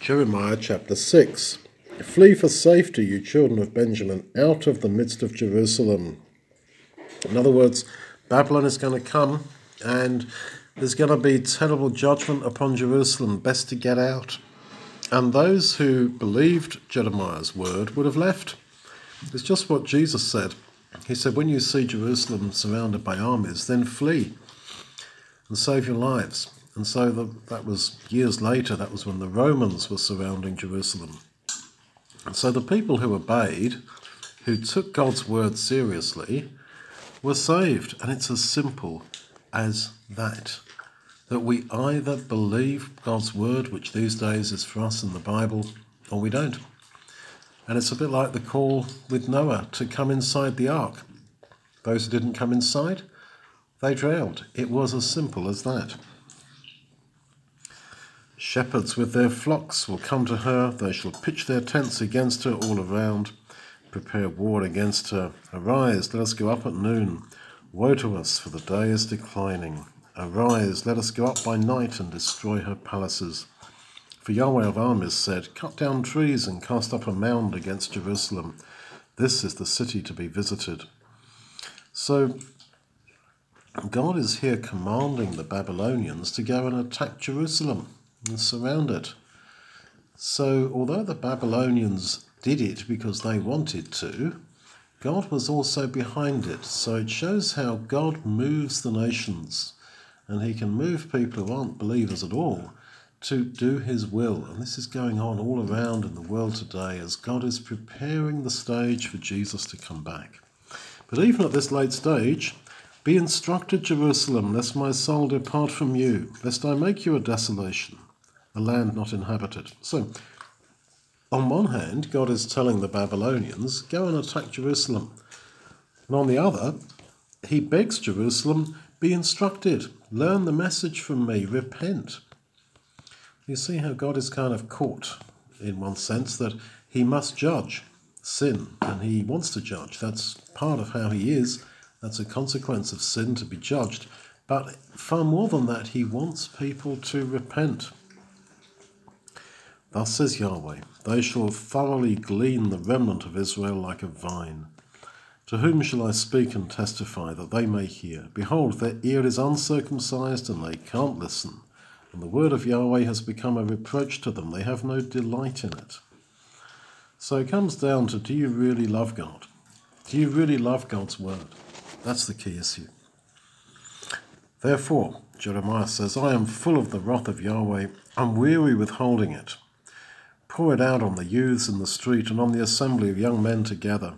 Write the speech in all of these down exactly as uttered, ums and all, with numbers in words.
Jeremiah chapter six. Flee for safety, you children of Benjamin, out of the midst of Jerusalem. In other words, Babylon is going to come and there's going to be terrible judgment upon Jerusalem. Best to get out. And those who believed Jeremiah's word would have left. It's just what Jesus said. He said, when you see Jerusalem surrounded by armies, then flee and save your lives. And so the, that was years later, that was when the Romans were surrounding Jerusalem. And so the people who obeyed, who took God's word seriously, were saved. And it's as simple as that. That we either believe God's word, which these days is for us in the Bible, or we don't. And it's a bit like the call with Noah to come inside the ark. Those who didn't come inside, they drowned. It was as simple as that. Shepherds with their flocks will come to her. They shall pitch their tents against her all around, prepare war against her. Arise, let us go up at noon. Woe to us, for the day is declining. Arise, let us go up by night and destroy her palaces. For Yahweh of armies said, cut down trees and cast up a mound against Jerusalem. This is the city to be visited. So God is here commanding the Babylonians to go and attack Jerusalem and surround it. So although the Babylonians did it because they wanted to, God was also behind it. So it shows how God moves the nations, and he can move people who aren't believers at all to do his will. And this is going on all around in the world today as God is preparing the stage for Jesus to come back. But even at this late stage, be instructed, Jerusalem, lest my soul depart from you, lest I make you a desolation, a land not inhabited. So, on one hand, God is telling the Babylonians, go and attack Jerusalem. And on the other, he begs Jerusalem, be instructed, learn the message from me, repent. You see how God is kind of caught, in one sense, that he must judge sin, and he wants to judge. That's part of how he is. That's a consequence of sin, to be judged. But far more than that, he wants people to repent. Thus says Yahweh, they shall thoroughly glean the remnant of Israel like a vine. To whom shall I speak and testify, that they may hear? Behold, their ear is uncircumcised, and they can't listen. And the word of Yahweh has become a reproach to them. They have no delight in it. So it comes down to, do you really love God? Do you really love God's word? That's the key issue. Therefore, Jeremiah says, I am full of the wrath of Yahweh. I'm weary with holding it. Pour it out on the youths in the street and on the assembly of young men together.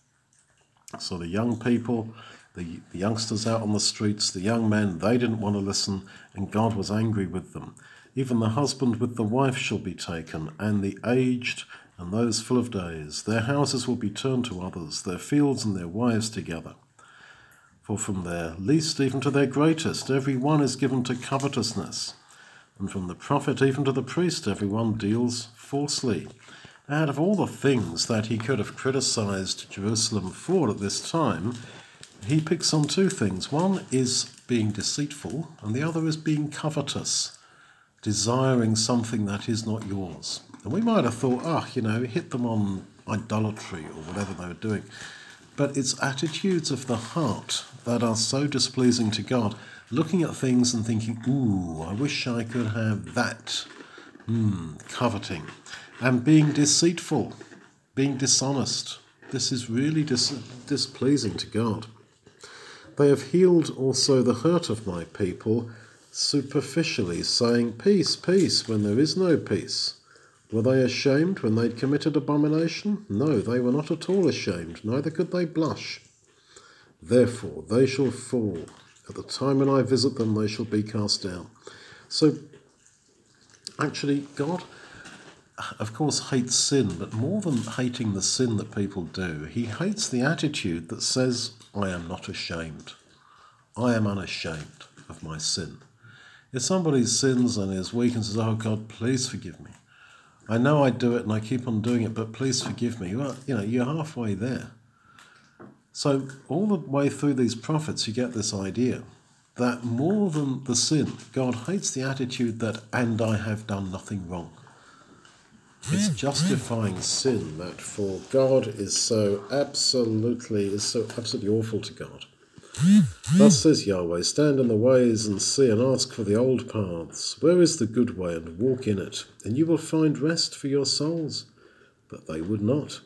So the young people, the, the youngsters out on the streets, the young men, they didn't want to listen, and God was angry with them. Even the husband with the wife shall be taken, and the aged and those full of days. Their houses will be turned to others, their fields and their wives together. For from their least even to their greatest, every one is given to covetousness. And from the prophet even to the priest, every one deals falsely. Out of all the things that he could have criticized Jerusalem for at this time, he picks on two things. One is being deceitful, and the other is being covetous, desiring something that is not yours. And we might have thought, ah, oh, you know, hit them on idolatry or whatever they were doing. But it's attitudes of the heart that are so displeasing to God, looking at things and thinking, ooh, I wish I could have that. Hmm, coveting. And being deceitful, being dishonest. This is really dis- displeasing to God. They have healed also the hurt of my people superficially, saying, peace, peace, when there is no peace. Were they ashamed when they'd committed abomination? No, they were not at all ashamed, neither could they blush. Therefore they shall fall. At the time when I visit them, they shall be cast down. So, actually, God, of course, hates sin, but more than hating the sin that people do, he hates the attitude that says, I am not ashamed. I am unashamed of my sin. If somebody sins and is weak and says, oh God, please forgive me. I know I do it and I keep on doing it, but please forgive me. Well, you know, you're halfway there. So all the way through these prophets, you get this idea that more than the sin, God hates the attitude that, and I have done nothing wrong. It's justifying sin that for God is so absolutely is so absolutely awful to God. Thus says Yahweh, stand in the ways and see and ask for the old paths. Where is the good way, and walk in it, and you will find rest for your souls. But they would not.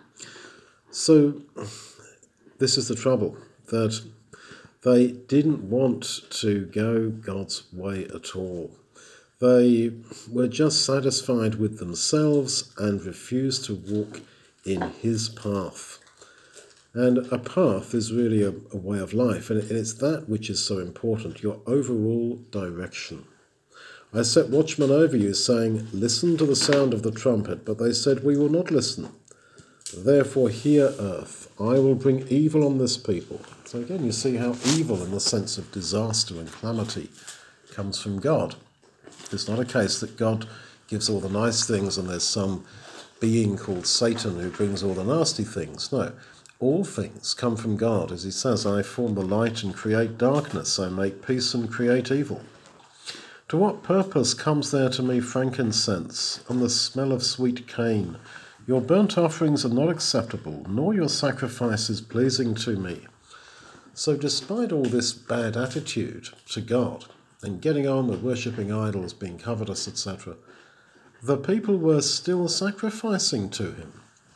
So this is the trouble, that they didn't want to go God's way at all. They were just satisfied with themselves and refused to walk in his path. And a path is really a, a way of life, and it's that which is so important, your overall direction. I set watchmen over you, saying, listen to the sound of the trumpet, but they said, we will not listen. Therefore hear, earth, I will bring evil on this people. So again, you see how evil in the sense of disaster and calamity comes from God. It's not a case that God gives all the nice things and there's some being called Satan who brings all the nasty things. No, all things come from God. As he says, I form the light and create darkness. I make peace and create evil. To what purpose comes there to me frankincense and the smell of sweet cane? Your burnt offerings are not acceptable, nor your sacrifices pleasing to me. So despite all this bad attitude to God, and getting on with worshipping idols, being covetous, et cetera, the people were still sacrificing to him.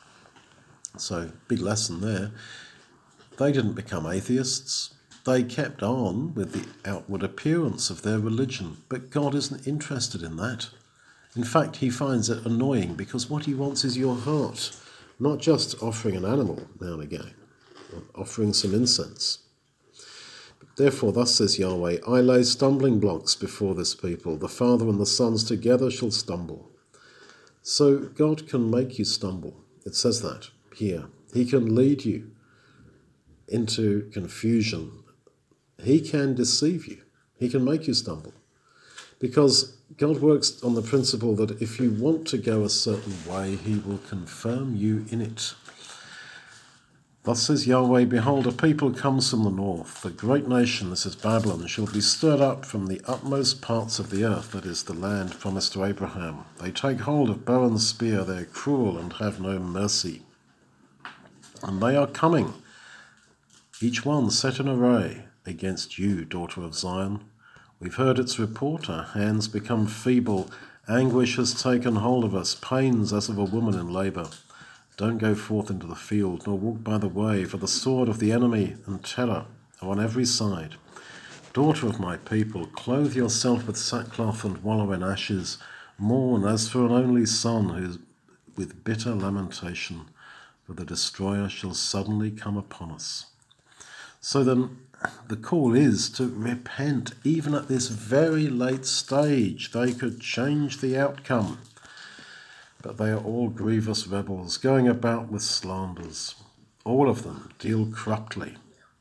So, big lesson there. They didn't become atheists. They kept on with the outward appearance of their religion, but God isn't interested in that. In fact, he finds it annoying because what he wants is your heart, not just offering an animal now and again, offering some incense. Therefore, thus says Yahweh, I lay stumbling blocks before this people. The father and the sons together shall stumble. So God can make you stumble. It says that here. He can lead you into confusion. He can deceive you. He can make you stumble. Because God works on the principle that if you want to go a certain way, he will confirm you in it. Thus says Yahweh, behold, a people comes from the north. The great nation, this is Babylon, shall be stirred up from the utmost parts of the earth, that is the land promised to Abraham. They take hold of bow and spear, they are cruel and have no mercy. And they are coming, each one set in array, against you, daughter of Zion. We've heard its report, our hands become feeble, anguish has taken hold of us, pains as of a woman in labour. Don't go forth into the field, nor walk by the way, for the sword of the enemy and terror are on every side. Daughter of my people, clothe yourself with sackcloth and wallow in ashes. Mourn as for an only son, who is with bitter lamentation, for the destroyer shall suddenly come upon us. So then, the call is to repent, even at this very late stage. They could change the outcome. But they are all grievous rebels, going about with slanders. All of them deal corruptly.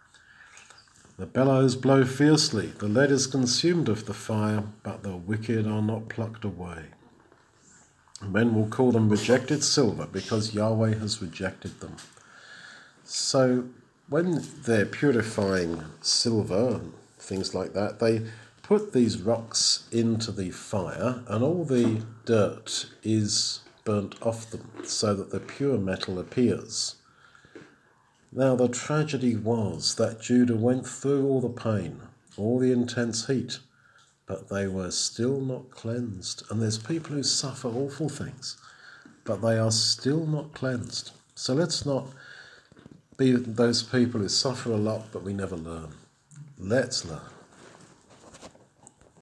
The bellows blow fiercely, the lead is consumed of the fire, but the wicked are not plucked away. Men will call them rejected silver, because Yahweh has rejected them. So when they're purifying silver and things like that, they put these rocks into the fire, and all the dirt is burnt off them so that the pure metal appears. Now the tragedy was that Judah went through all the pain, all the intense heat, but they were still not cleansed. And there's people who suffer awful things, but they are still not cleansed. So let's not be those people who suffer a lot but we never learn. Let's learn.